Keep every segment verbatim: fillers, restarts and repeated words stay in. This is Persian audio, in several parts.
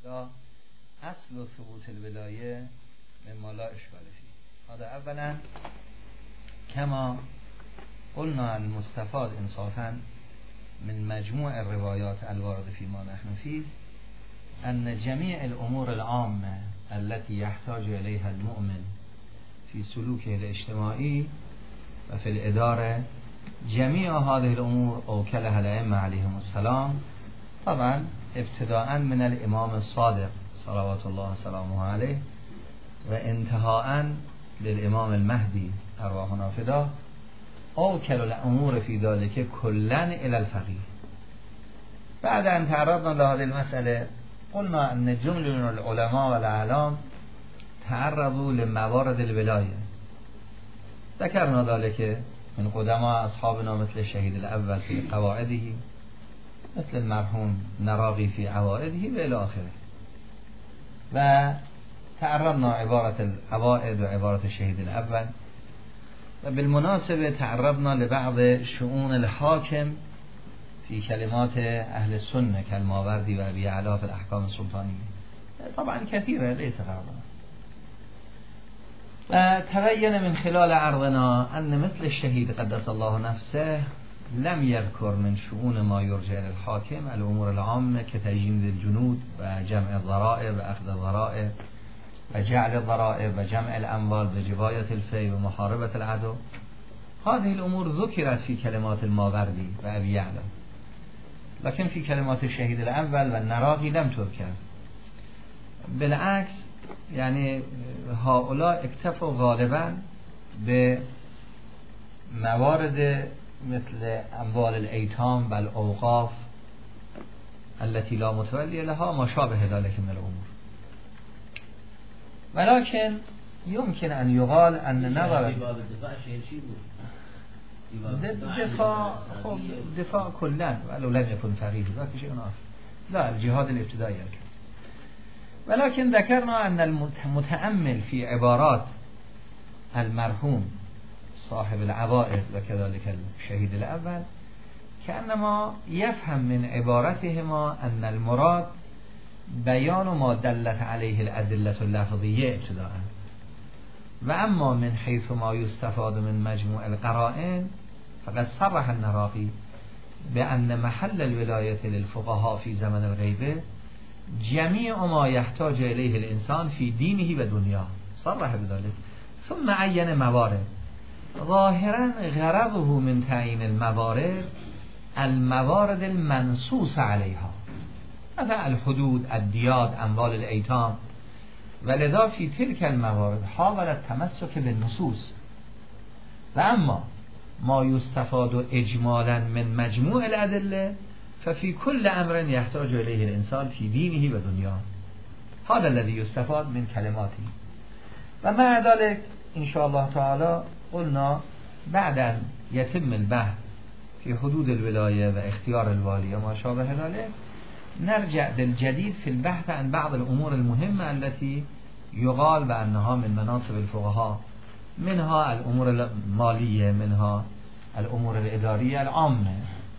لا اصل و ثبوت الولایه مما لا اشکال فيه. هذا اولا كما قلنا المستفاد انصافا من مجموع الروايات الوارد فيما نحن فيه أن جميع الأمور العامة التي يحتاج إليها المؤمن في سلوكه الاجتماعي وفي الإدارة جميع هذه الأمور أوكلها الأئمة عليهم السلام، طبعا ابتداء من الإمام الصادق صلوات الله وسلامه عليه وانتهاء للإمام المهدي أرواحنا فداه، أوكل الأمور في ذلك كلا إلى الفقيه. بعد أن تعرضنا لهذه المسألة قلنا أن جملة من العلماء والأعلام تعرضوا لموارد الولاية، ذكرنا ذلك من قدماء أصحابنا مثل الشهيد الأول في قواعده، مثل المرحوم نراقي في عوائده وإلى آخره، وتعرضنا عبارة العوائد وعبارة الشهيد الأول، وبالمناسبة تعرضنا لبعض شؤون الحاكم في كلمات أهل السنة كالماوردي وأبي يعلى في الأحكام السلطانية، طبعا كثيرة ليس غرضا. تبين من خلال عرضنا أن مثل الشهيد قدس الله نفسه لم يذكر من شؤون ما يرجع للحاكم الأمور العامة كتجنيد الجنود وجمع الضرائب وأخذ الضرائب وجعل الضرائب وجمع الأموال وجباية الفي ومحاربة العدو. هذه الأمور ذكرت في كلمات الماوردي وأبي يعلى، لكن في كلمات الشهيد الأول والنراقي لم تذكر. بالعكس يعني هؤلاء اكتفوا غالبا بموارد مثل أموال الأيتام والأوقاف التي لا متولي لها ما شابه ذلك من الأمور. ولكن يمكن أن يقال أن نظر دفاع خب دفاع كلا ولو لم يكن فقيه ذاك شيء آخر، لا الجهاد الابتدائي الكلام. ولكن ذكرنا أن المتأمل في عبارات المرحوم صاحب العوائد وكذلك الشهيد الأول كأنما يفهم من عبارتهما أن المراد بيان ما دلت عليه الأدلة اللفظية ابتداء، وأما من حيث ما يستفاد من مجموع القرائن فقد صرح النراقي بأن محل الولاية للفقهاء في زمن الغيبة جميع ما يحتاج إليه الإنسان في دينه ودنياه، صرح بذلك. ثم عين موارد، ظاهرا غرضه من تعيين الموارد الموارد المنصوص عليها، مثلا الحدود، الديات، أموال الأيتام، ولذا في تلك الموارد حاول التمسك بالنصوص. وأما ما يستفاد إجمالا من مجموع الأدلة ففي كل أمر يحتاج إليه الإنسان في دينه ودنياه، هذا الذي يستفاد من كلماته. ومع ذلك إن شاء الله تعالى قلنا بعد أن يتم البحث في حدود الولاية واختيار الوالي وما شابه ذلك نرجع بالجديد في البحث عن بعض الأمور المهمة التي يقال بأنها من مناصب الفقهاء، منها الأمور المالية، منها الأمور الإدارية العامة.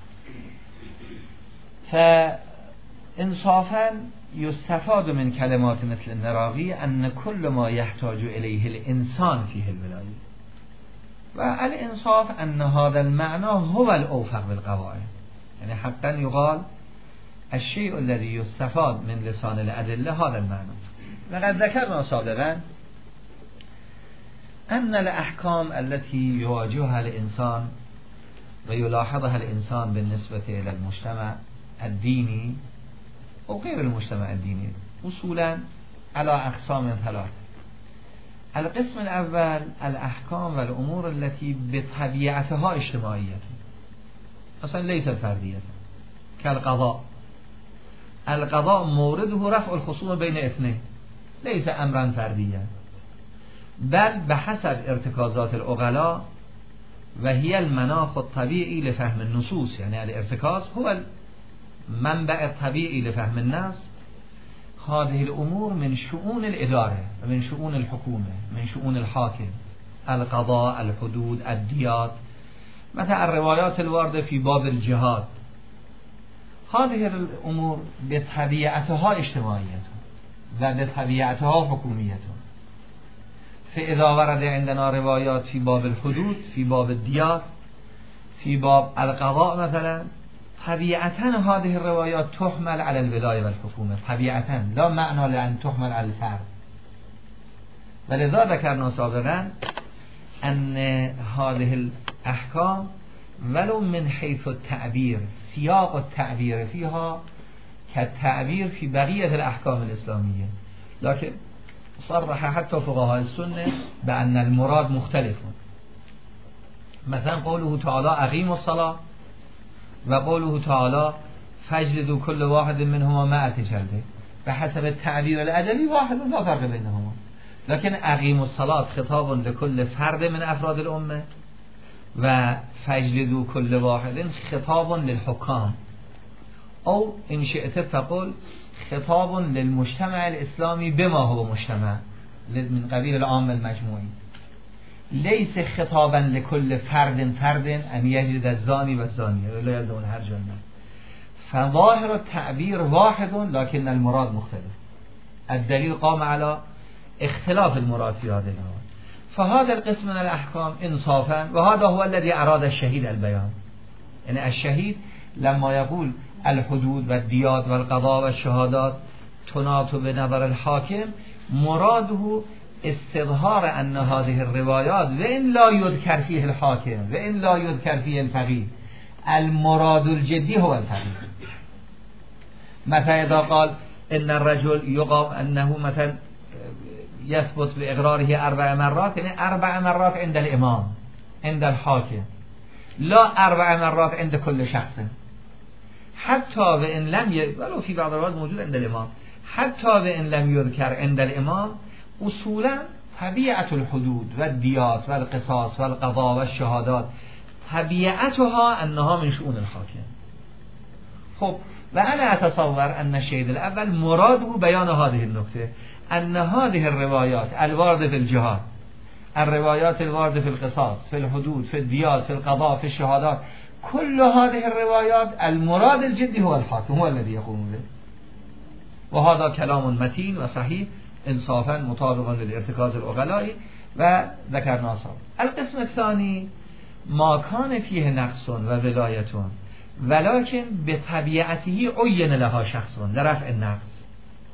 فإنصافا يستفاد من كلمات مثل النراقي أن كل ما يحتاج إليه الإنسان فيه الولاية، والإنصاف أن هذا المعنى هو الأوفق بالقواعد، يعني حقا يقال الشيء الذي يستفاد من لسان الأدلة هذا المعنى. وقد ذكرنا سابقا أن الأحكام التي يواجهها الإنسان ويلاحظها الإنسان بالنسبة إلى المجتمع الديني وغير المجتمع الديني أصولا على أقسام ثلاث. القسم الأول الأحكام والأمور التي بطبيعتها اجتماعية أصلا ليست فردية، كالقضاء. القضاء مورده رفع الخصوم بين اثنين، ليس أمرا فرديا، بل بحسب ارتكازات العقلاء وهي المناخ الطبيعي لفهم النصوص. يعني الارتكاز هو المنبع الطبيعي لفهم الناس. هذه الأمور من شؤون الإدارة ومن شؤون الحكومة، من شؤون الحاكم، القضاء، الحدود، الديات، مثل الروايات الواردة في باب الجهاد. هذه الأمور بطبيعتها اجتماعية، و به طبیعتها حکومیت. فاذا ورد عندنا روایات فی باب الحدود، فی باب الدیات، فی باب القضاء مثلا، طبیعتا هذه الروایات تحمل على الولایه والحکومه، طبیعتا لا معنى لأن تحمل على الفرد. ولذا ذكرنا سابقا ان هذه الاحکام ولو من حيث التعبير سياق التعبير فيها كالتعبير في بقية الأحكام الإسلامية، لكن صرح حتى فقهاء السنة بأن المراد مختلف. مثلا قوله تعالى أقيموا الصلاة وقوله تعالى فاجلدوا كل واحد منهما مائة جلدة، بحسب التعبير الأدبي واحد لا فرق بينهما، لكن أقيموا الصلاة خطاب لكل فرد من أفراد الأمة و فاجلدوا كل واحد خطاب للحكام، او ان شئت فقل خطاب للمجتمع الاسلامي بما هو مجتمع من قبيل العام المجموعي، ليس خطابا لكل فرد فرد ان يجلد الزاني والزانية ولا يلزمون هر جنة. فظاهر التعبير واحد لكن المراد مختلف. الدليل قام على اختلاف المراد في هذا النوع. فهذا القسم من الأحكام إنصافا، وهذا هو الذي أراد الشهيد البيان. يعني الشهيد لما يقول الحدود والديات والقضاء والشهادات تناط بنظر الحاكم، مراده استظهار أن هذه الروايات وإن لا يذكر فيه الحاكم وإن لا يذكر فيه الفقيه، المراد الجدي هو الفقيه. مثلا إذا قال إن الرجل يقام أنه مثلا يثبت بإقراره أربع مرات، يعني أربع مرات عند الإمام عند الحاكم، لا أربع مرات عند كل شخص، حتى وإن لم ي... ولو في بعض الوقت موجود عند الإمام، حتى وإن لم يذكر عند الإمام. أصولا طبيعة الحدود والديات والقصاص والقضاء والشهادات طبيعتها أنها من شؤون الحاكم. خب وأنا أتصور أن الشهيد الأول مراده بيان هذه النقطة، أن هذه الروايات الواردة في الجهاد، الروايات الواردة في القصاص، في الحدود، في الديات، في القضاء، في الشهادات، كل هذه الروايات المراد الجدي هو الحاكم، هو الذي يقوم به. وهذا كلام متين وصحيح انصافا مطابقا للارتكاز العقلاء وذكرنا سابقا. القسم الثاني ما كان فيه نقص وولاية ولكن بطبيعته عين لها شخص لرفع النقص،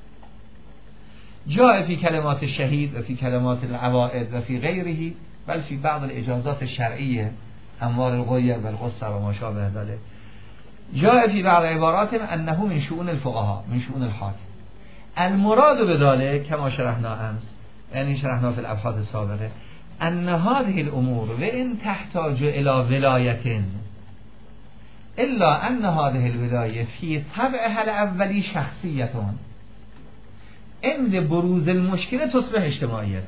جاء في كلمات الشهيد وفي كلمات العوائد وفي غيره، بل في بعض الإجازات الشرعية أموال الغير والغصة وما شابه ذلك، جاء في بعض عبارات أنه من شؤون الفقهاء من شؤون الحاكم. المراد بذلك كما شرحنا أمس، يعني شرحنا في الأبحاث السابقة، أن هذه الأمور وإن تحتاج إلى ولاية إلا أن هذه الولاية في طبعها الأولي شخصية، عند بروز المشكلة تصبح اجتماعية.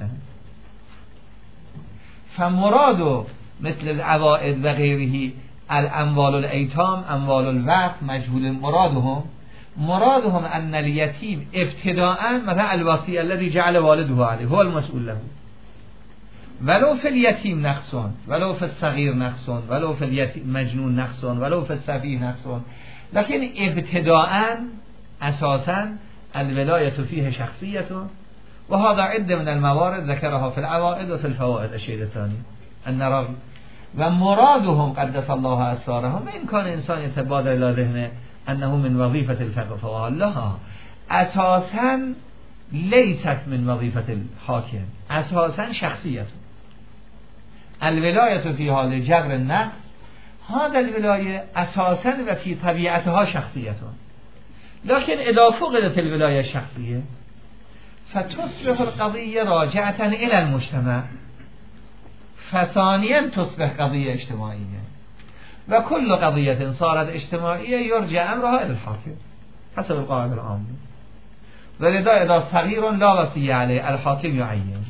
فمراد مثل العوائد وغيره الأموال الأيتام أموال الوقت مجهول مرادهم مرادهم أن اليتيم ابتداء مثلا الوصي الذي جعل والده عليه هو المسؤول له، ولو في اليتيم نقص ولو في الصغير نقص ولو في اليتيم مجنون نقص ولو في السفيه نقص، لكن ابتداء أساسا الولاية فيه شخصية. وهذا عدة من الموارد ذكرها في العوائد وفي الفوائد. الشيء الثاني أن رغم ومرادهم قدس الله أسرارهم، إن كان إنسان يتبادر إلى ذهنه أنه من وظيفة الفقه، لا، أساسا ليست من وظيفة الحاكم، أساسا شخصية. الولاية في حال جبر النقص، هذا الولاية أساسا وفي طبيعتها شخصية، لكن إذا فقدت الولاية الشخصية فتصبح القضية راجعة إلى المجتمع، فثانيا تصبح قضية اجتماعية، وكل قضية صارت اجتماعية يرجع أمرها إلى الحاكم حسب القاعدة العامة. ولذا إذا صغير لا وصية عليه الحاكم يعين.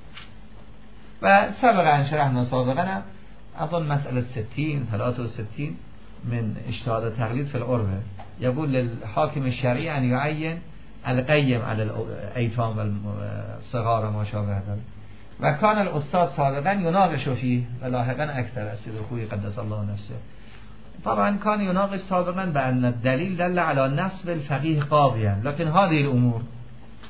وسبق أن شرحنا سابقا أظن مسألة ستين ثلاثة وستين من اجتهاد التقليد في العرف، يقول للحاكم الشرعي أن يعين القيم على الأيتام والصغار وما شابه ذلك. وكان الأستاذ سابقا يناقش فيه ولاحقا أكثر السيد الخوي قدس الله نفسه، طبعا كان يناقش سابقا بأن الدليل دل على نصب الفقيه قاضيا، لكن هذه الأمور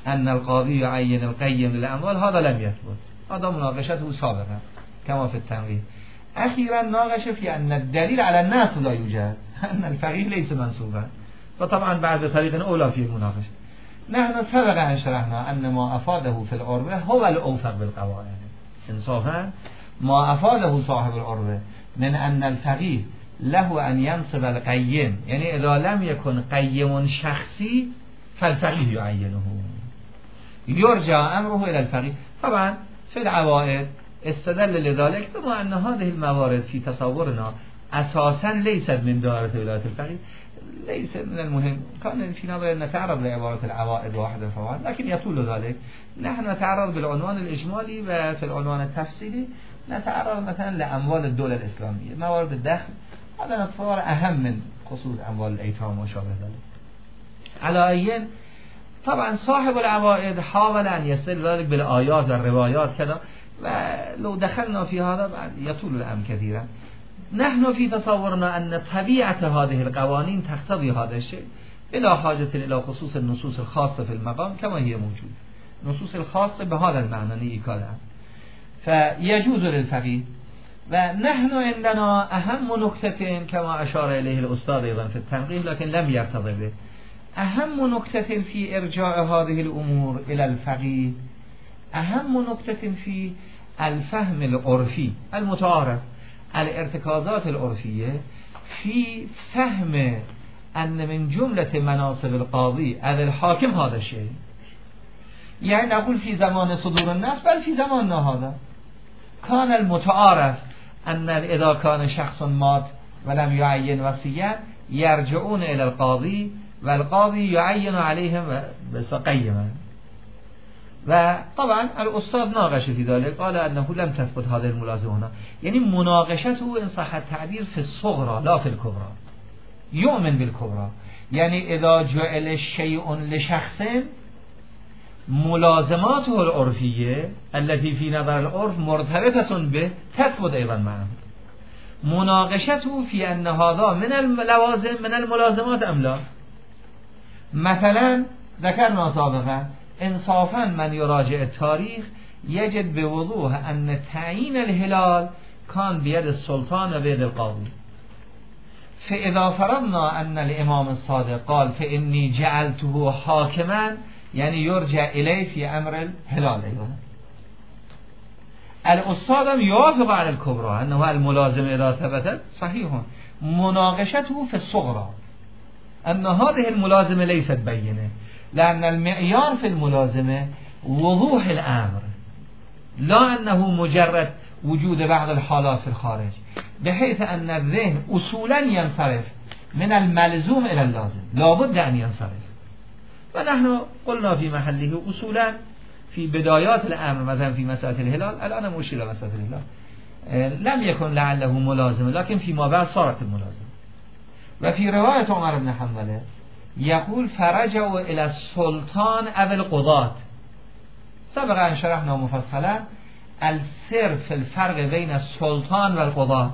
ان القاضی يعين القیم للاموال هذا لم يثبت. هذا مناقشته سابقا كما في التنقیح. اخیرا ناقش في ان الدلیل على الناس لا يوجد، ان الفقيه ليس منصوبا، وطبعا بعد طريق اولى في المناقشه. نحن سبق ان شرحنا ان ما افاده في العربه هو الاوفق بالقواعد. انصافا ما افاده صاحب العربه من ان الفقيه له ان ينصب القیم، يعني اذا لم يكن قیم شخصی فالفقيه يعينه، يرجع امره الى الفقيه. طبعا في العوائد استدل لذلك بما ان هذه الموارد في تصورنا اساسا ليست من دائره ولايه الفقيه، ليس من المهم. كان في نظر نتعرض لعباره العوائد واحده فوائد، لكن يطول ذلك. نحن نتعرض بالعنوان الاجمالي، وفي العنوان التفصيلي نتعرض مثلا لاموال الدوله الاسلاميه، موارد الدخل. هذا نتصور اهم من خصوص اموال الايتام وشابه ذلك. على أي طبعا صاحب العوائد حاول أن يستدل ذلك بالآيات والروايات كذا، ولو دخلنا في هذا يطول الأمر كثيرا. نحن في تصورنا أن طبيعة هذه القوانين تقتضي هذا الشيء بلا حاجة إلى خصوص النصوص الخاصة في المقام كما هي موجود. النصوص الخاصة بهذا المعنى نيكالها، فيجوز للفقيه. ونحن عندنا أهم نكتة كما أشار إليه الأستاذ أيضا في التنقيح لكن لم يرتضي به، أهم نكتة في إرجاع هذه الأمور إلى الفقيه، أهم نكتة في الفهم العرفي المتعارف، الارتكازات العرفية في فهم أن من جملة مناصب القاضي أو الحاكم هذا الشيء. يعني نقول في زمان صدور النص، بل في زماننا هذا كان المتعارف أن إذا كان شخص مات ولم يعين وصيا يرجعون إلى القاضي والقاضي يعين عليهم بس قيما. وطبعا الأستاذ ناقش في ذلك، قال أنه لم تثبت هذه الملازمة هنا، يعني مناقشته إن صح التعبير في الصغرى لا في الكبرى. يؤمن بالكبرى، يعني إذا جعل شيء لشخص ملازماته العرفية التي في نظر العرف مرتبطة به تثبت أيضا معه. مناقشته في أن هذا من اللوازم من الملازمات أم لا. مثلا ذكرنا سابقا انصافا من يراجع التاريخ يجد بوضوح أن تعيين الهلال كان بيد السلطان وبيد القاضي. فإذا فرضنا أن الإمام الصادق قال فإني جعلته حاكما، يعني يرجع إليه في أمر الهلال أيضا. الأستاذ يوافق على الكبرى أنه الملازم إذا ثبتت صحيح، مناقشته في الصغرى أن هذه الملازمة ليست بينة، لأن المعيار في الملازمة وضوح الأمر، لا أنه مجرد وجود بعض الحالات في الخارج، بحيث أن الذهن أصولا ينصرف من الملزوم إلى اللازم، لا بد أن ينصرف. ونحن قلنا في محله أصولا في بدايات الأمر مثلا في مسألة الهلال، الآن مشير إلى مسألة الهلال لم يكن لعله ملازمة، لكن فيما بعد صارت الملازمة. وفي رواية عمر بن حنظلة يقول فرجعوا إلى السلطان أو القضاة. سبق أن شرحنا مفصلا السر في الفرق بين السلطان والقضاة.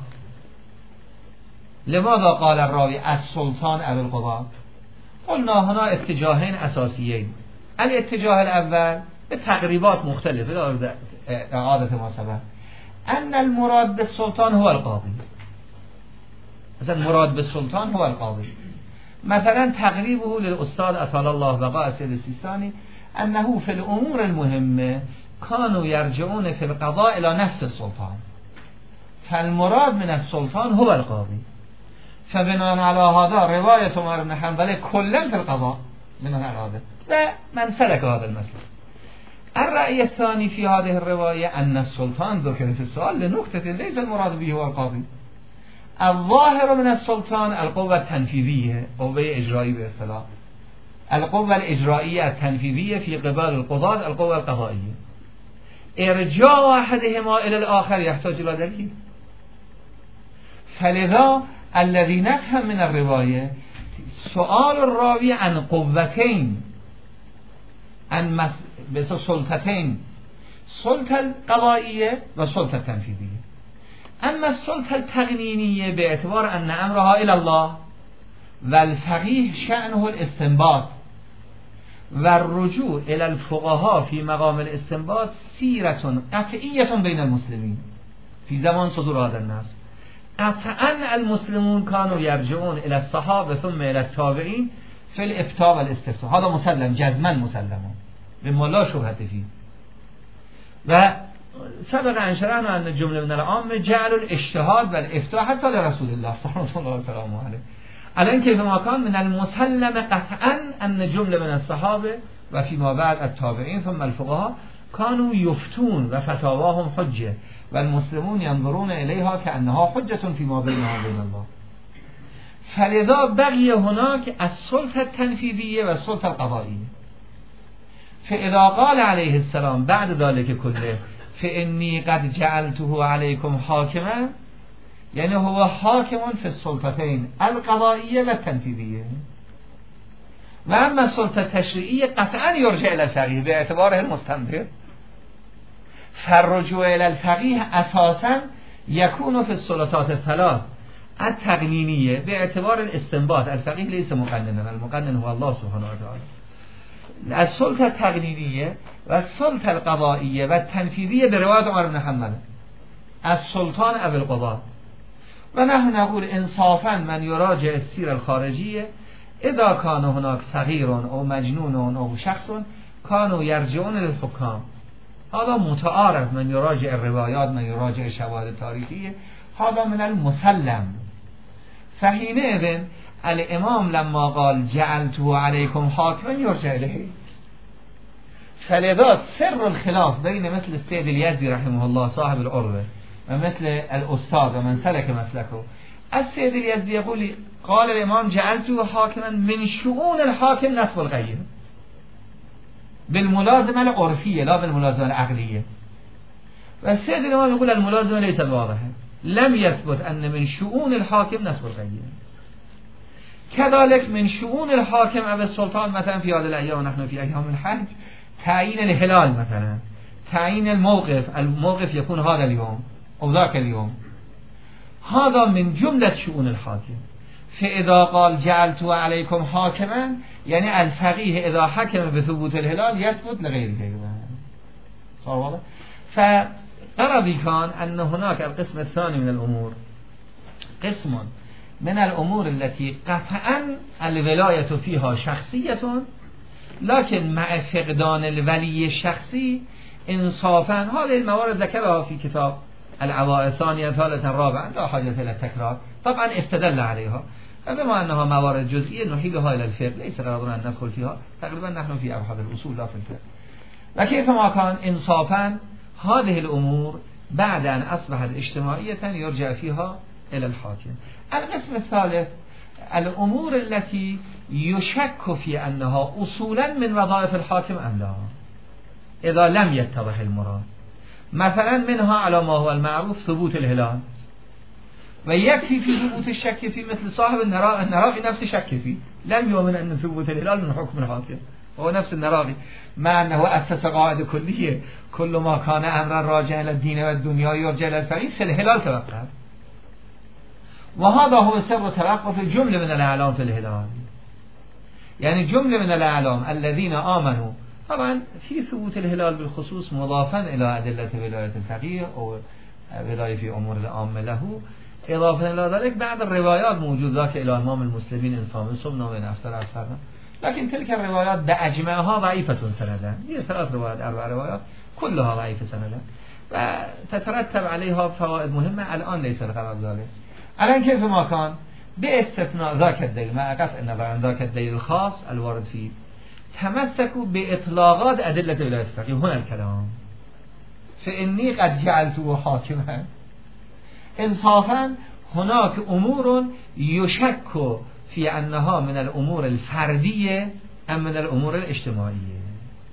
لماذا قال الراوي السلطان أو القضاة؟ قلنا هنا اتجاهين أساسيين. الاتجاه الأول بتقريبات مختلفة إعادة ما سبق أن المراد بالسلطان هو القاضي. مثلا المراد بالسلطان هو القاضي. مثلا تقريبه للأستاذ أطال الله بقاء السيد السيستاني أنه في الأمور المهمة كانوا يرجعون في القضاء إلى نفس السلطان، فالمراد من السلطان هو القاضي. فبناء على هذا رواية عمر بن حنظلة كلا في القضاء من هذا، ومن سلك هذا المسلك. الرأي الثاني في هذه الرواية أن السلطان ذكر في السؤال لنكتة ليس المراد به هو القاضي. الظاهر من السلطان القوة التنفيذية، قوة إجرائية باصطلاح، القوة الإجرائية التنفيذية في قبال القضاة القوة القضائية. إرجاع أحدهما إلى الآخر يحتاج إلى دليل. فلذا الذي نفهم من الرواية سؤال الراوي عن قوتين، عن مس... بس سلطتين، سلطة القضائية وسلطة التنفيذية. أما السلطة التقنينية باعتبار أن أمرها إلى الله والفقيه شأنه الاستنباط، و رجوع الی الفقهاء فی مقام الاستنباط سیرتون قطعیتون بین المسلمین فی زمان صدور هذا النص. قطعا المسلمون كانوا يرجعون الى الصحابه ثم الى التابعين في الافتاء والاستفتاء. هذا مسلم جزما مسلم بما لا شبهة فيه. و سبق ان شرحنا ان جمله من العام جعل الاجتهاد والافتاء حتى لرسول الله صلى الله عليه وسلم عليه. الان كيف ما كان من المسلم قطعا ان جمله من الصحابه و فيما بعد التابعين ثم الفقهاء كانوا يفتون و فتاواهم حجه و المسلمون ينظرون اليها كانها حجه فيما بينهم وبين الله. فلذا بقي هناك السلطه التنفيذيه و السلطه القضائيه. فاذا قال عليه السلام بعد ذلك كله فإني قد جعلته عليكم حاكما، يعني هو حاكم في السلطتين القضائية والتنفيذية. وأما السلطة التشريعية قطعا يرجع إلى الفقيه باعتباره المستنبط. فالرجوع إلى الفقيه أساسا يكون في السلطات الثلاث التقنينية باعتبار الاستنباط. الفقيه ليس مقننا، المقنن هو الله سبحانه وتعالى. السلطه التقنینیه و السلطه القضائیه و التنفیذیه به روایت عمر بن حنبل السلطان ابو القضاة. و نحن نقول انصافا من يراجع السيره الخارجيه اذا كان هناك صغير او مجنون او شخص كانوا يرجعون للحكام. هذا متعارف، من يراجع الروايات من يراجع الشواهد التاريخيه هذا من المسلم. فحينئذ الامام لما قال جعلته عليكم حاكما يرجع اليه. فلذا سر الخلاف بين مثل السيد اليزدي رحمه الله صاحب العروة و مثل الاستاذ و من سلك مسلكه. السيد اليزدي يقول قال الامام جعلته حاكما من شؤون الحاكم نصب الغيب بالملازمه العرفيه لا بالملازمه العقليه. و السيد الامام يقول الملازمه ليست واضحه، لم يثبت ان من شؤون الحاكم نصب الغيب. كذلك من شؤون الحاكم أبي السلطان مثلا في هذه الأيام ونحن في أيام الحج تعيين الهلال مثلا، تعيين الموقف، الموقف يكون هذا اليوم أو ذاك اليوم، هذا من جملة شؤون الحاكم. فإذا قال جعلته عليكم حاكما يعني الفقيه إذا حكم بثبوت الهلال يثبت لغيره. صار واضح؟ فقربي كان أن هناك القسم الثاني من الأمور قسم من الأمور التي قطعا الولاية فيها شخصية، لكن مع فقدان الولي الشخصي انصافا هذه الموارد ذكرها في كتاب العوائد ثانيا ثالثا رابعا لا حاجة إلى التكرار، طبعا استدل عليها. فبما أنها موارد جزئية نحيلها إلى الفقه، ليس قرارنا أن ندخل فيها، تقريبا نحن في أبحاث الأصول لا في الفقه. وكيف ما كان انصافا هذه الأمور بعد أن أصبحت اجتماعية يرجع فيها إلى الحاكم. القسم الثالث الأمور التي يشك في أنها أصولا من وظائف الحاكم أم لا إذا لم يتضح المراد. مثلا منها على ما هو المعروف ثبوت الهلال، ويكفي في ثبوت الشك في مثل صاحب النراغي، النراغي نفس شك فيه، لم يؤمن أن ثبوت الهلال من حكم الحاكم، هو نفس النراغي مع أنه أسس قاعدة كلية كل ما كان أمرا راجعا إلى الدين والدنيا يرجع إلى الفقيه في الهلال توقف. وهذا هو سر توقف جملة من الأعلام في الهلال، يعني جملة من الأعلام الذين آمنوا طبعا في ثبوت الهلال بالخصوص مضافا إلى أدلة ولاية الفقيه أو ولاية في أمور العامة له، إضافة إلى ذلك بعض الروايات موجود ذاك إلى إمام المسلمين إنسان صمنا من أفتر أفتر، لكن تلك الروايات بأجمعها ضعيفة سندا. هي ثلاث روايات أربع روايات كلها ضعيفة سندا وتترتب عليها فوائد مهمة الآن ليس الغرض ذلك. الآن كيف ما كان باستثناء ذاك الدليل مع قطع النظر عن ذاك الدليل الخاص الوارد فيه تمسكوا بإطلاقات أدلة ولاية الفقيه. هنا الكلام فإني قد جعلته حاكما. انصافا هناك أمور يشك في أنها من الأمور الفردية أم من الأمور الاجتماعية.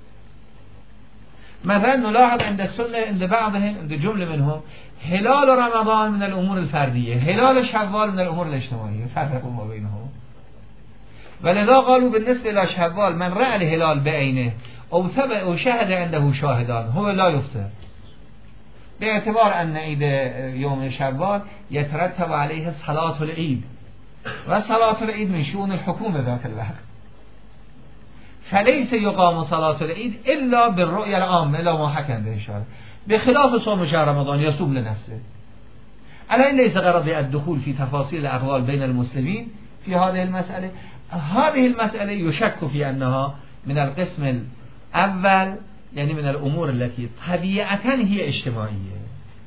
مثلا نلاحظ عند السنة عند بعضهم عند جملة منهم هلال رمضان من الأمور الفردية، هلال شوال من الأمور الاجتماعية، فرقوا ما بينهم. ولذا قالوا بالنسبة إلى شوال من رأى الهلال بعينه أو ثبت أو شهد عنده شاهدان هو لا يفطر، باعتبار أن عيد يوم شوال يترتب عليه صلاة العيد، وصلاة العيد من شؤون الحكومة ذاك الوقت. فلیس یقام صلاة العید الا بالرؤیا العامه الا ما حکم به اشاره بخلاف صوم شهر رمضان یصوم لنفسه. الان ليس غرض الدخول في تفاصيل الأقوال بين المسلمين في هذه المسألة. هذه المسألة يشك في أنها من القسم الأول، يعني من الأمور التي طبيعة هي اجتماعية.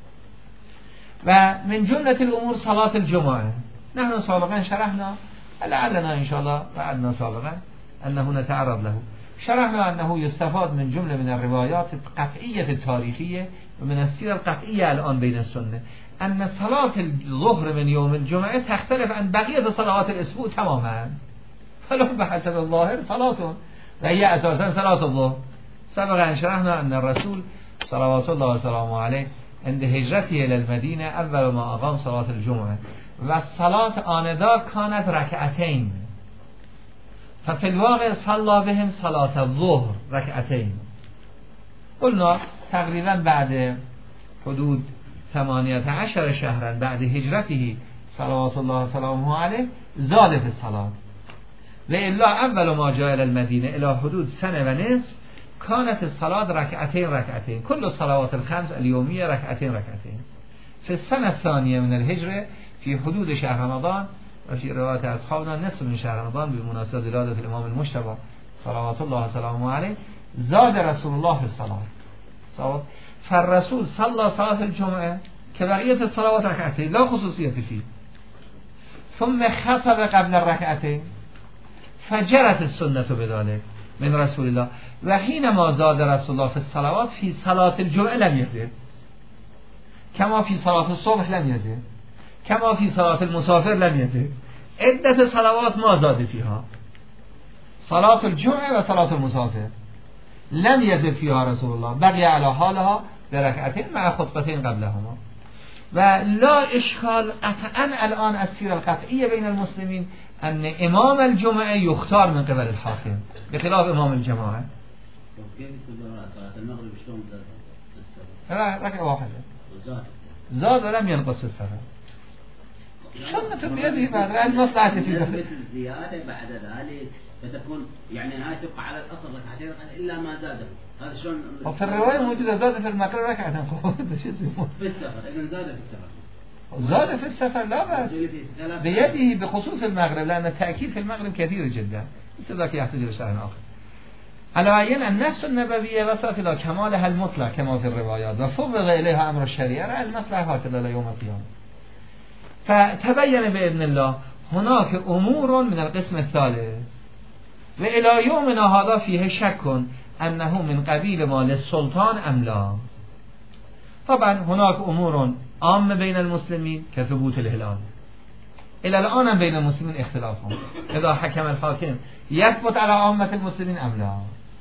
ومن جملة الأمور صلاة الجمعة. نحن سابقا شرحنا، لعلنا إن شاء الله بعدنا سابقا أنه نتعرض له، شرحنا أنه يستفاد من جملة من الروايات القطعية التاريخية ومن السيرة القطعية الآن بين السنة أن صلاة الظهر من يوم الجمعة تختلف عن بقية صلوات الأسبوع تماما، فلو بحسب الظاهر صلاة وهي أساسا صلاة الظهر. سبقا شرحنا أن الرسول صلوات الله وسلامه عليه عند هجرته إلى المدينة أول ما أقام صلاة الجمعة والصلاة آنذاك كانت ركعتين، ففي الواقع صلى بهم صلاة الظهر ركعتين. قلنا تقريبا بعد حدود ثمانية عشر شهرا بعد هجرته صلوات الله وسلامه عليه زاد في الصلاة، وإلا أول ما جاء إلى المدينة إلى حدود سنة ونصف كانت الصلاة ركعتين ركعتين، كل الصلوات الخمس اليومية ركعتين ركعتين. في السنة الثانية من الهجرة في حدود شهر رمضان، وفي رواية أصحابنا نصف من شهر رمضان بمناسبة ولادة الإمام المجتبى صلوات الله وسلامه عليه زاد رسول الله في الصلاة. صوت فالرسول صلى صلاة الجمعة كبقية الصلوات ركعتين لا خصوصية فيه، ثم خطب قبل الركعتين فجرت السنة بذلك من رسول الله. وحينما زاد رسول الله في الصلوات في صلاة الجمعة لم يزد، كما في صلاة الصبح لم يزد، كما في صلاة المسافر لم يزد. عدة صلوات ما زاد فيها، صلاة الجمعة وصلاة المسافر لم يزد فيها رسول الله، بقي على حالها بركعتين مع خطبتين قبلهما. ولا إشكال قطعا الآن السيرة القطعية بين المسلمين أن إمام الجمعة يختار من قبل الحاكم بخلاف إمام الجماعة. ركعة واحدة زاد ولم ينقص في السفر. سنة بيده بعد المصلحة في ذلك الزيادة بعد ذلك فتكون يعني هاي تبقى على الأصل ركعتين إلا ما زاده. هذا شلون؟ وفي الرواية موجودة زاد في المغرب ركعتين في السفر. إذن زاد في السفر. زاد في السفر لا بس بيده بخصوص المغرب، لأن التأكيد في المغرب كثير جدا، مثل ذاك يحتاج إلى شرح آخر. على عين النفس النبوية وصلت إلى كمالها المطلق كما في الروايات وفوض إليها أمر الشريعة المطلق هكذا إلى يوم القيامة. فتبين بإذن الله هناك أمور من القسم الثالث وإلى يومنا هذا فيه شك أنه من قبيل ما للسلطان أم لا. طبعا هناك أمور عامة بين المسلمين كثبوت الهلال، إلى الآن بين المسلمين اختلافهم إذا حكم الحاكم يثبت على عامة المسلمين أم لا.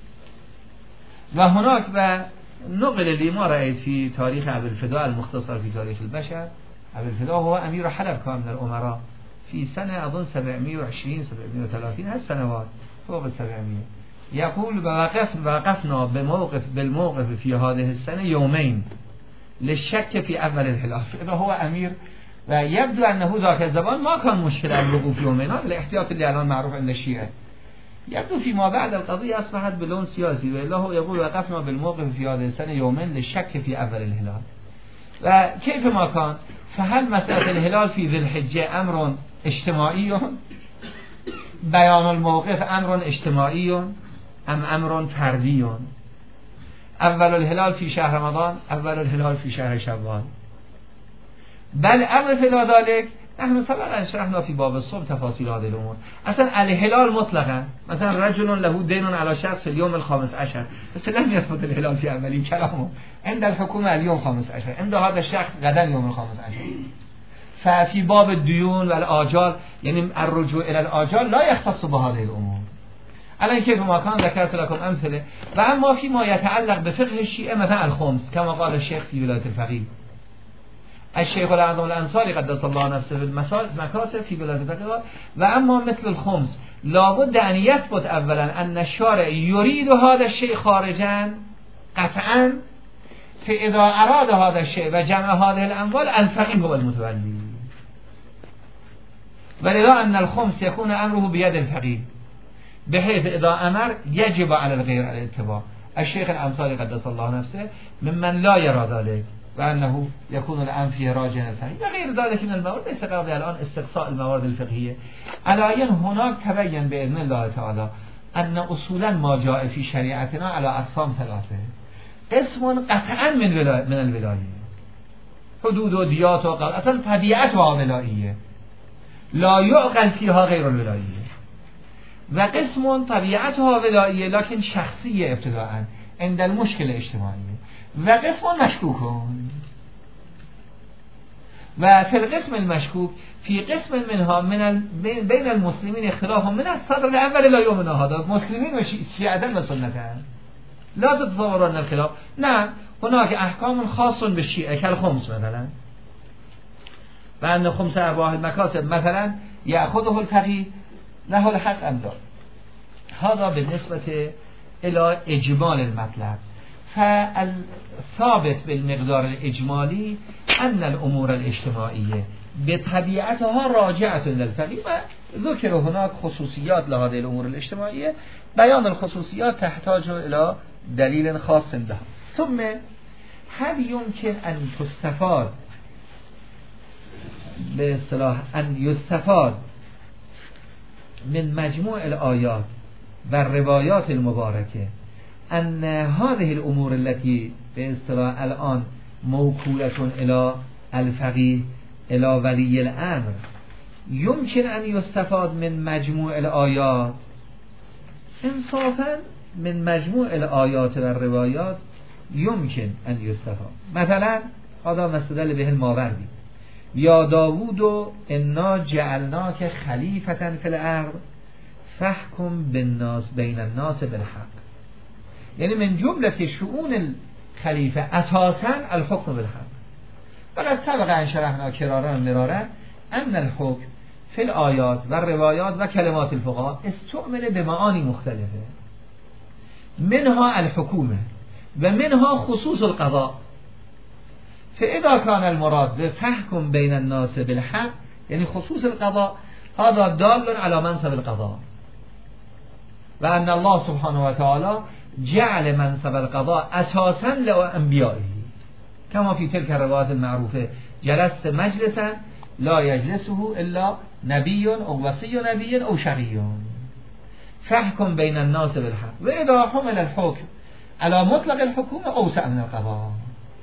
وهناك نقل لي ما رأيت في تاريخ أبي الفداء المختصر في تاريخ البشر. أبي الفداء هو أمير حلب كان من الأمراء في سنة أظن سبعمائة وعشرين سبعمائة وثلاثين هالسنوات فوق السبعمائة. يقول وقفنا بموقف بالموقف في هذه السنة يومين للشك في أول الهلال. إذا هو أمير ويبدو أنه ذاك الزمان ما كان مشكلة الوقوف يومين، هذا الاحتياط اللي الآن معروف عند الشيعة. يبدو فيما بعد القضية أصبحت بلون سياسي، والله يقول وقفنا بالموقف في هذه السنة يومين للشك في أول الهلال. وكيف ما كان فهل مسألة الهلال في ذي الحجة أمر اجتماعي بيان الموقف أمر اجتماعي أم أمر فردي؟ أول الهلال في شهر رمضان، أول الهلال في شهر شوال. بل أمر في ذلك نحن سبقا شرحنا في باب الصوم تفاصيل هذه الأمور. أصلا الهلال مطلقا مثلا رجل له دين على شخص في اليوم الخامس عشر بس لم يثبت الهلال في عملي كلامه، عند الحكومة اليوم خامس عشر، عند هذا الشخص غدا يوم الخامس عشر. ففي باب الديون والآجال يعني الرجوع إلى الآجال لا يختص بهذه الأمور. الان كيف ما كان ذكرت لكم أمثلة. وأما فيما يتعلق بفقه الشيعة مثلا الخمس كما قال الشيخ في ولاية الفقيه الشيخ الأعظم الأنصاري قدس الله نفسه في المكاسب في ولاية الفقيه. وأما مثل الخمس لابد أن يثبت أولا أن الشارع يريد هذا الشيء خارجا قطعا، فإذا أراد هذا الشيء وجمع هذه الأموال الفقيه هو المتولي. ولذا أن الخمس يكون أمره بيد الفقيه بحيث إذا أمر يجب على الغير الاتباع. الشيخ الأنصاري قدس الله نفسه ممن لا يرى ذلك وأنه يكون الآن فيه راجع الفقهي وغير ذلك من الموارد. ليس قضية الآن استقصاء الموارد الفقهية. على هناك تبين بإذن الله تعالى أن أصولا ما جاء في شريعتنا على أقسام ثلاثة. قسم قطعا من ولا... من الولاية، حدود و دیات و قضاء اصلا طبیعتها ولاییه، لا يعقل فيها غير الولاییه. و قسم طبیعتها ولاییه لكن شخصیه ابتداء عند المشكل اجتماعی. و قسم مشکوکون. و في القسم المشكوك في قسم منها من ال... بين المسلمين اختلاف من الصدر الاول لا يؤمن هذا. مسلمين و شیعة و سنة لا تتصورون الخلاف. نعم هناك احكام خاص بالشيعة كالخمس مثلا، وأن خمس أرباح المكاسب مثلا يأخذه الفقيه له الحق أم لا. هذا بالنسبة إلى إجمال المطلب. فالثابت بالمقدار الإجمالي أن الأمور الاجتماعية بطبيعتها راجعة للفقيه، وذكر هناك خصوصيات لهذه الأمور الاجتماعية. بيان الخصوصيات تحتاج إلى دليل خاص لها. ثم هل يمكن أن تستفاد باصطلاح أن يستفاد من مجموع الآيات والروايات المباركة أن هذه الأمور التي باصطلاح الآن موكولة إلى الفقيه إلى ولي الأمر يمكن أن يستفاد من مجموع الآيات؟ انصافا من مجموع الآيات والروايات يمكن أن يستفاد. مثلا هذا ما استدل به الماوردي: یا داوود انا جعلناک خلیفة فی الارض فاحکم بالناس بین الناس بالحق. یعنی من جملة شؤون الخلیفة اساسا الحكم بالحق. وقد سبق ان شرحنا کرارا مرارا ان الحكم في الآيات والروايات وكلمات الفقهاء استعمل بمعاني مختلفة، منها الحكومة ومنها خصوص القضاء. فإذا كان المراد بفحكم بين الناس بالحق يعني خصوص القضاء، هذا دال على منصب القضاء، وأن الله سبحانه وتعالى جعل منصب القضاء أساسا لأنبيائه، كما في تلك الروايات المعروفة: جلست مجلسا لا يجلسه إلا نبي أو وصي نبي أو شقي فحكم بين الناس بالحق. وإذا حمل الحكم على مطلق الحكومة أوسع من القضاء.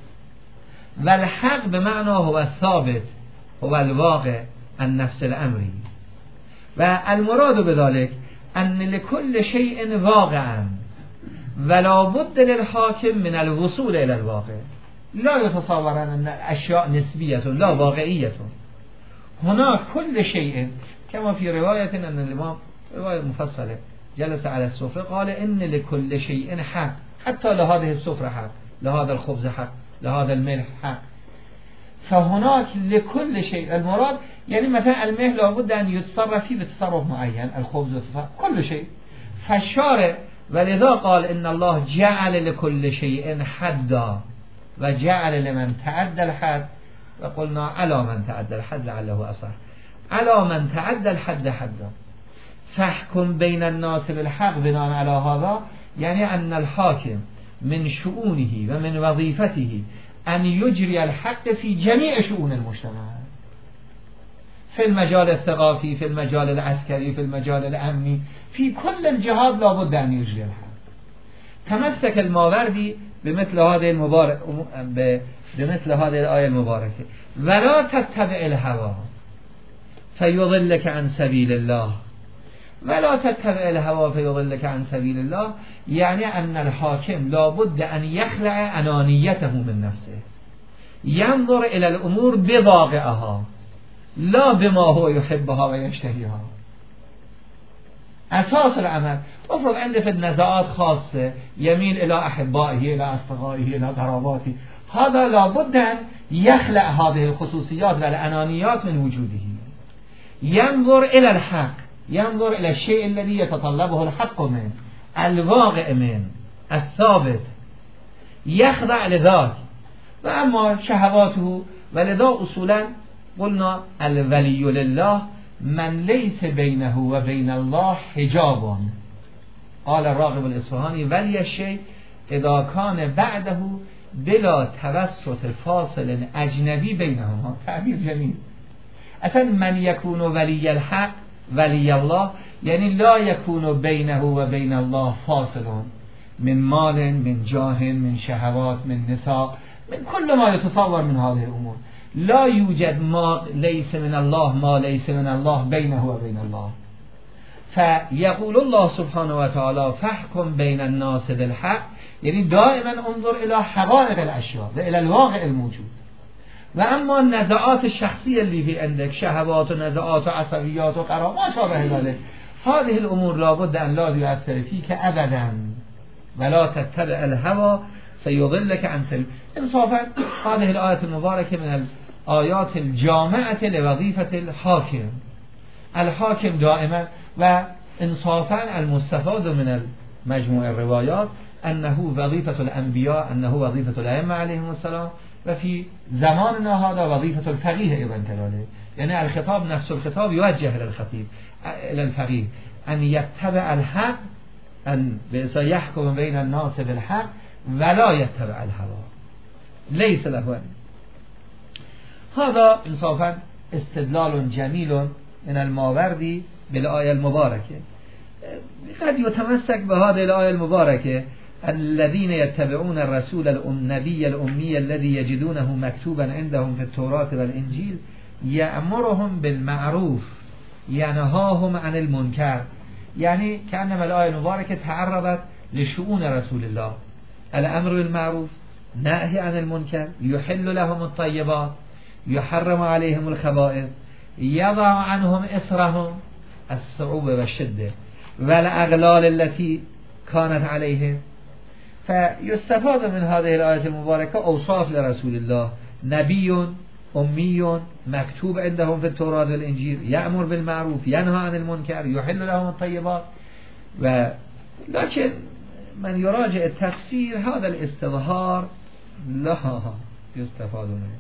والحق بمعنى هو الثابت، هو الواقع النفس الأمري. والمراد بذلك أن لكل شيء واقعا ولا بد للحاكم من الوصول إلى الواقع. لا يتصور أن الأشياء نسبية لا واقعية. هناك كل شيء، كما في رواية أن الإمام رواية مفصلة جلس على السفرة قال إن لكل شيء حق، حتى لهذه السفرة حق، لهذا الخبز حق، لهذا الملح حق. فهناك لكل شيء المراد يعني مثلا الملح لابد أن يتصرف فيه بتصرف معين، الخبز يتصرف كل شيء. فالشارع ولذا قال إن الله جعل لكل شيء حدا وجعل لمن تعدى الحد، وقلنا على من تعدى الحد لعله أصح، على من تعدى الحد حدا. فاحكم بين الناس بالحق بناء على هذا يعني أن الحاكم من شؤونه ومن وظيفته أن يجري الحق في جميع شؤون المجتمع، في المجال الثقافي، في المجال العسكري، في المجال الأمني، في كل الجهات لابد أن يجري الحق. تمسك الماوردي بمثل هذه المبارك بمثل هذه الآية المباركة: ولا تتبع الهوى فيضلك عن سبيل الله. ولا تتبع الهوى فيضلك عن سبيل الله يعني أن الحاكم لابد أن يخلع أنانيته من نفسه، ينظر إلى الأمور بواقعها لا بما هو يحبها ويشتهيها. أساس العمل افرض عنده في النزاعات خاصة يميل إلى أحبائه، إلى أصدقائه، إلى قراباته، هذا لابد أن يخلع هذه الخصوصيات والأنانيات من وجوده، ينظر إلى الحق، ينظر إلى الشيء الذي يتطلبه الحق من الواقع من الثابت، يخضع لذاك. وأما شهواته ولذا أصولا قلنا الولي لله من ليس بينه وبين الله حجاب قال الراغب الاصفهانی ولی الشیء اذا کان بعده بلا توسط فاصل اجنبی بینهما. تعبیر جمیل. اصلا من یکون ولی الحق ولی الله یعنی لا یکون بینه و بین الله فاصل من مال من جاه من شهوات من نساء من كل ما يتصور من هذه الامور. لا يوجد ما ليس من الله ما ليس من الله بينه وبين الله. فيقول الله سبحانه وتعالى فاحكم بين الناس بالحق، یعنی دائما انظر الى حقائق الاشیاء و الى الواقع الموجود. و اما نزاعات الشخصية اللي في عندك شهوات و نزاعات و عصبيات و قرار ما شابه ذلك، هذه الامور لابد ان لا يؤثر فيك ابدا ولا تتبع الهوى فيضلك عن سبيل. انصافا هذه الآية المباركة من الآيات الجامعة لوظيفة الحاكم. الحاكم دائما و انصافا المستفاد من مجموع الروايات أنه وظيفة الأنبياء أنه وظيفة الأئمة عليهم السلام و في زماننا هذا وظيفة الفقيه أيضا كذلك. يعني الخطاب نفس الخطاب يوجه إلى الخطيب إلى الفقيه أن يتبع الحق أن يحكم بين الناس بالحق ولا يتبع الهوى ليس له أن. هذا انصافا استدلال جميل من الماوردي بالآية المباركة. قد يتمسك بهذه الآية المباركة الذين يتبعون الرسول النبي الأمي الذي يجدونه مكتوبا عندهم في التوراة والإنجيل يأمرهم بالمعروف ينهاهم عن المنكر. يعني كأنما الآية المباركة تعرضت لشؤون رسول الله، الأمر بالمعروف نهي عن المنكر، يحل لهم الطيبات يحرم عليهم الخبائث يضع عنهم إسرهم الصعوبة والشدة والأغلال التي كانت عليهم. فيستفاد من هذه الآية المباركة أوصاف لرسول الله نبي أمي مكتوب عندهم في التوراة والإنجيل يأمر بالمعروف ينهى عن المنكر يحل لهم الطيبات. و لكن من يراجع التفسير هذا الاستظهار لا يستفاد منه.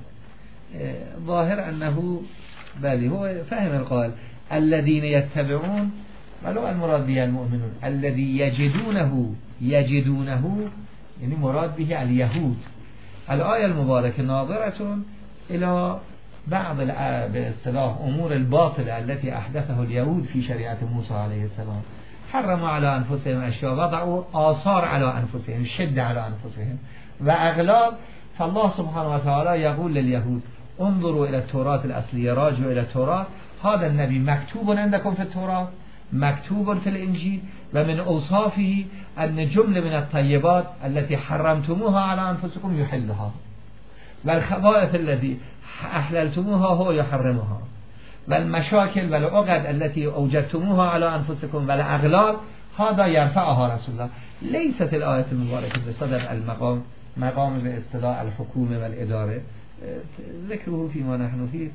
ظاهر أنه بل هو فهم القائل الذين يتبعون ولو المراد به المؤمنون الذي يجدونه يجدونه يعني مراد به اليهود. الآية المباركة ناظرة إلى بعض باصطلاح أمور الباطلة التي أحدثه اليهود في شريعة موسى عليه السلام. حرموا على أنفسهم أشياء وضعوا آثار على أنفسهم شد على أنفسهم وأغلال. فالله سبحانه وتعالى يقول لليهود انظروا إلى التوراة الأصلية راجعوا إلى التوراة هذا النبي مكتوب عندكم في التوراة مكتوب في الإنجيل ومن أوصافه أن جملة من الطيبات التي حرمتموها على أنفسكم يحلها والخبائث التي أحللتموها هو يحرمها والمشاكل والعقد التي أوجدتموها على أنفسكم والأغلال هذا يرفعها رسول الله. ليست الآية المباركة بصدد المقام مقام باصطلاح الحكومة والإدارة ذكره فيما نحن فيه.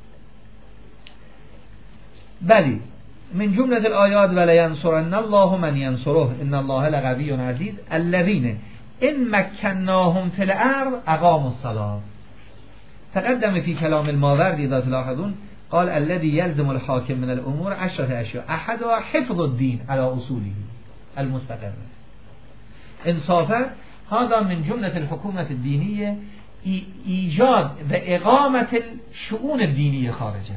بل من جملة الآيات ولينصرن الله من ينصره إن الله لقوي عزيز الذين إن مكناهم في الأرض أقاموا الصلاة. تقدم في كلام الماوردي إذا تلاحظون قال الذي يلزم الحاكم من الأمور عشرة أشياء أحدها حفظ الدين على أصوله المستقرة. إنصافا هذا من جملة الحكومة الدينية إيجاد وإقامة الشؤون الدينية خارجها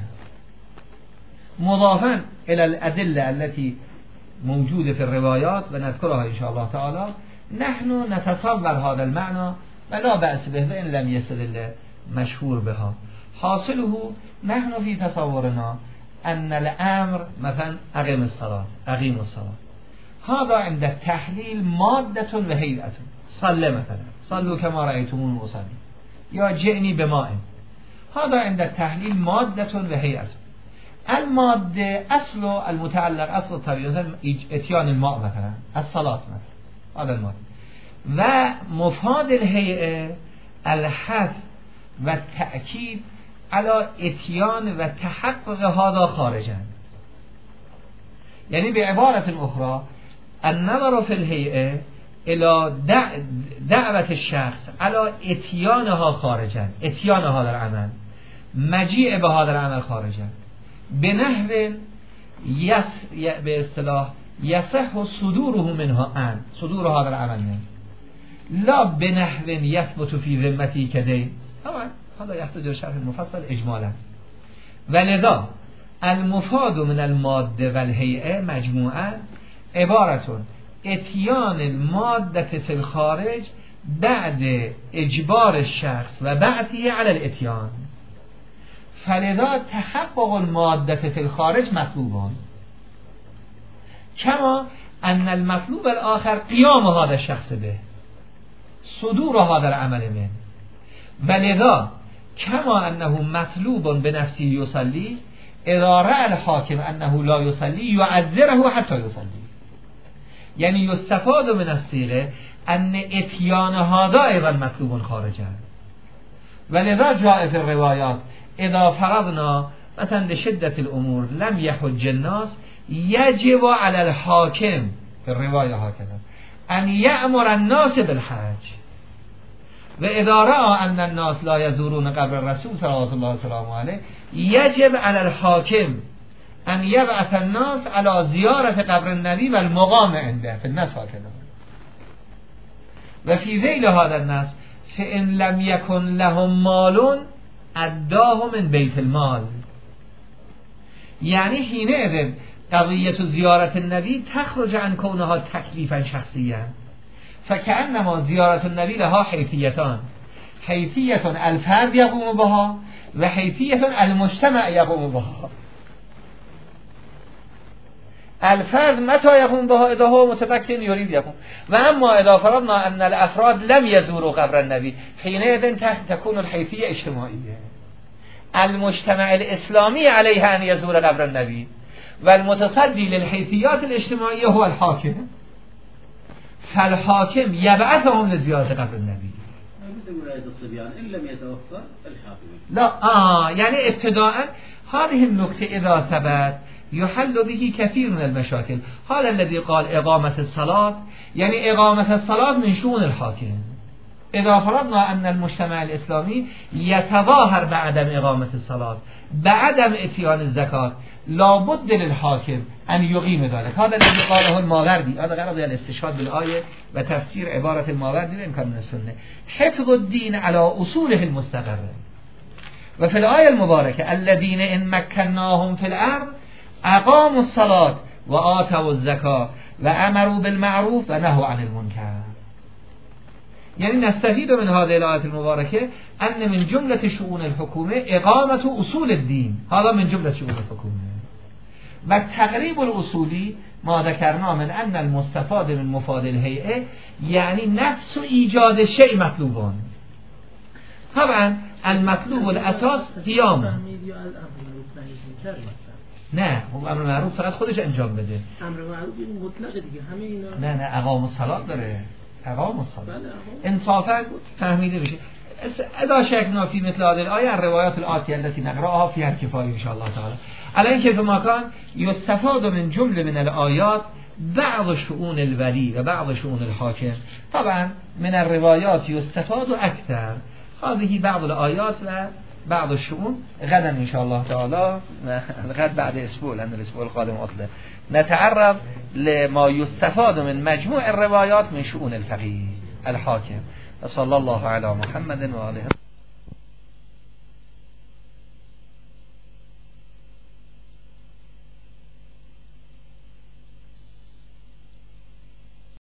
مضافا إلى الأدلة التي موجودة في الروايات ونذكرها إن شاء الله تعالى. نحن نتصور هذا المعنى ولا بأس به وإن لم يستدل مشهور بها. حاصله نحن في تصورنا أن الأمر مثلا أقيم الصلاة أقيم الصلاة هذا عند التحليل مادة وهيئة. صلى مثلا صلوا كما رأيتمون أصلي يا جئني بماء هذا عند التحليل مادة وهيئة. المادة أصل المتعلق أصل الطبيعي مثلا اتيان الماء مثلا الصلاة مثلا هذا المادة ومفاد الهيئة الحث والتأكيد على اتيان وتحقق هذا خارجا. يعني بعبارة أخرى النظر في الهيئة إلى دعوة الشخص على اتيانها خارجا اتيان هذا العمل مجيء بهذا العمل خارجا بنحو يس باصطلاح یصح صدوره منها ان صدور هذا العمل لا بنحو یثبت فی ذمتی کدی. طبعا هذا يحتاج شرح مفصل اجمالا. ولذا المفاد من الماده والهیئه مجموعا عبارت اتیان الماده فی الخارج بعد اجبار الشخص و بعثه علی الاتیان، فلذا تحقق الماده فی الخارج مطلوبان کما ان المطلوب الاخر قیام هذا الشخص به صدور هذا العمل من، ولذا کما انه مطلوب بنفسه یصلی اذا رأى الحاکم انه لا یصلی یعذره حتی یصلی. یعنی یستفاد من الصیغه ان اتیان هذا ايضا مطلوب خارجا. ولذا جاء في الروايات اذا فرضنا مثلا لشدة الامور لم يحج الناس يجب على الحاكم في الرواية هكذا ان يأمر الناس بالحج، و اذا رأى ان الناس لا يزورون قبر الرسول صلوات الله وسلامه عليه يجب على الحاكم ان يبعث الناس على زيارة قبر النبي والمقام عنده في الناس هكذا. و فی ذیل هذا الناس فإن لم يكن لهم مال اداه من بیت المال. یعنی حینئذ قضیة زیارت النبی تخرج عن کونها تکلیفا شخصیا، فکأنما زیارت النبی لها حیثیتان، حیثیت الفرد یقوم بها و حیثیت المجتمع یقوم بها. الفرد متى يقوم بها اذا هو متمكن يريد يقوم، و اما اذا فرضنا ان الافراد لم يزوروا قبر النبي حينئذ تكون الحيثية اجتماعية. المجتمع الاسلامي عليه ان يزور قبر النبي والمتصدي للحيثيات الاجتماعية هو الحاكم، فالحاكم يبعثهم لزيارة قبر النبي. ولاية الصبيان إن لم يتوفر الحاكم لا آه يعني ابتداء هذه النقطة إذا ثبت يحل به كثير من المشاكل. هذا الذي قال إقامة الصلاة، يعني إقامة الصلاة من شؤون الحاكم. إذا فرضنا أن المجتمع الإسلامي يتظاهر بعدم إقامة الصلاة بعدم إتيان الزكاة لابد للحاكم أن يقيم ذلك. هذا الذي قاله الماوردي، هذا غرض الاستشهاد بالآية وتفسير عبارة الماوردي بإمكان من السنة. حفظ الدين على أصوله المستقرة. وفي الآية المباركة الذين إن مكناهم في الأرض اقاموا الصلاة و آتوا الزکاة و امروا بالمعروف و نهوا عن المنکر. یعنی نستفید من هذه الآیات المبارکه ان من جملة شؤون الحکومه اقامت اصول الدین، هذا من جملة شؤون الحکومه. و تقریب الاصولی ما ذکرنا من ان المستفاد من مفاد الهیئه یعنی نفس ایجاد شیء مطلوبان. طبعا المطلوب الاساس قیام. نه امر معروف فقط خودش انجام بده. امر معروف این مطلق دیگه همه اینا. نه نه اقام الصلاة داره. اقام الصلاة انصافا فهمیده بشه. اذا شکنا فی مثل هذه الآیه الروايات الآتیه التي نقرأها فيها الكفاية ان شاء الله تعالى. الان كيف ما كان يستفاد من جمله من الآيات بعض شؤون الولي و بعض شؤون الحاكم. طبعا من الروايات يستفاد اكثر. هذه بعض الآيات و بعض الشؤون. غدا ان شاء الله تعالى غد بعد اسبوع لان الاسبوع القادم عطله نتعرض لما يستفاد من مجموع الروايات من شؤون الفقيه الحاكم. صلى الله على محمد وآله.